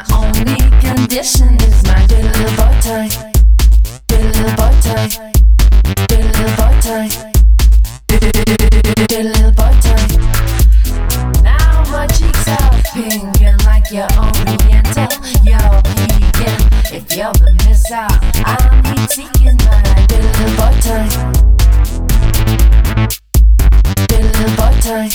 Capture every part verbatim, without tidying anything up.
only condition is my dirty little boy tie. Dirty little boy tie. Dirty little boy tie. Dirty little boy tie. Now my cheeks are pink and like your oriental. You're vegan if you're the missile. I'm heat seeking my dirty little boy tie. Dirty little boy tie.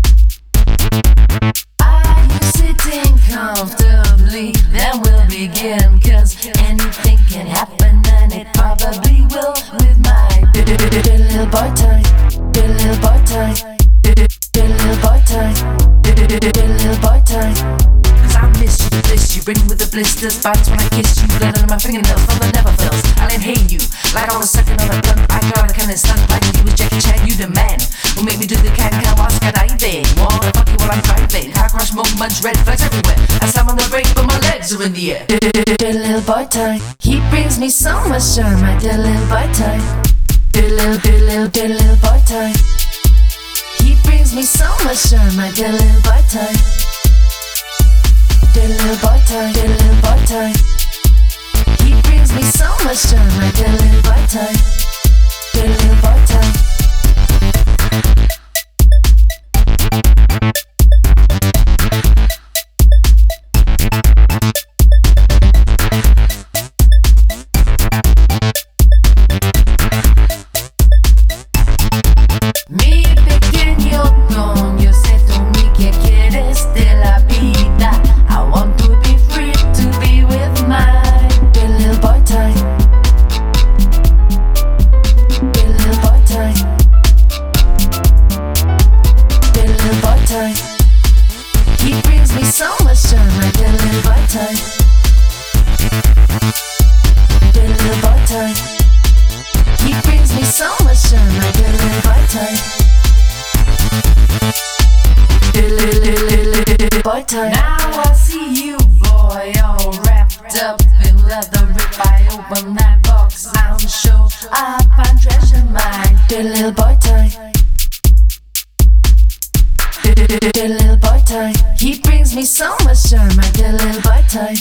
Are you sitting comfortably? Then we'll begin, cause anything can happen and it probably will with my dirty little boy tie. Dirty little boy tie. Dirty little boy tie. Dirty little boy tie. Cause I miss you, bliss you, ring with the blister spots when I kiss you, blood under my fingernails, from the never fails. I'll inhale you, like on a second on a gun. I got a kind of stunt like you was Jackie Chan, you the man who made me do the can-can while skydiving. Wanna fuck you while I'm driving, car crash moments, red flags everywhere. I slam on the brake but my legs are in the air. Dirty little boy tie. He brings me so much joy, my dirty little boy tie. Dirty little, dirty little, dirty little boy tie. He brings me so much joy, my dirty little boy tie. Dirty little boy tie, dirty little boy tie. He brings me so much joy, my dirty little boy tie. Dirty little boy tie. Mi pequeño coño, se tú mi que quieres de la vida. I want to be free to be with my dirty little boy tie. Dirty little boy tie. Dirty little boy tie. He brings me so much joy, my dirty little boy tie. Dirty little boy tie. He brings me so much joy, my dirty little boy tie. Dirty little boy tie. Now I see you, boy, all wrapped up in leather. If I open that box, I'm sure I'll find treasure, my dirty little boy tie. Dirty little boy tie. He brings me so much joy, my dirty little boy tie.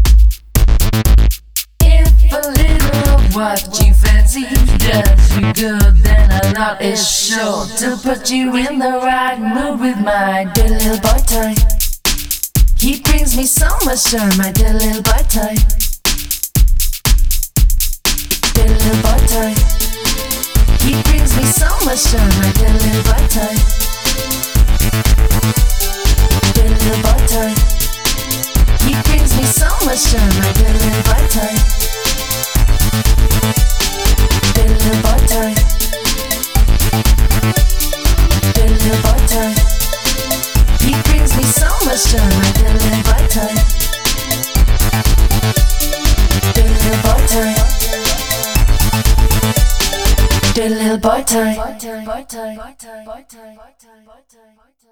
If a little of what you fancy does you good, then a lot is sure to put you in the right mood with my dirty little boy tie. He brings me so much joy, my dirty little boy tie. Dirty little boy tie. He brings me so much joy, my dirty little boy tie. Dirty little boy tie. He brings me so much joy, my dirty little boy tie. Dirty little boy tie. Dirty little boy tie. He brings me so much joy, my dirty little boy tie. Dirty little boy tie. Dirty little boy tie.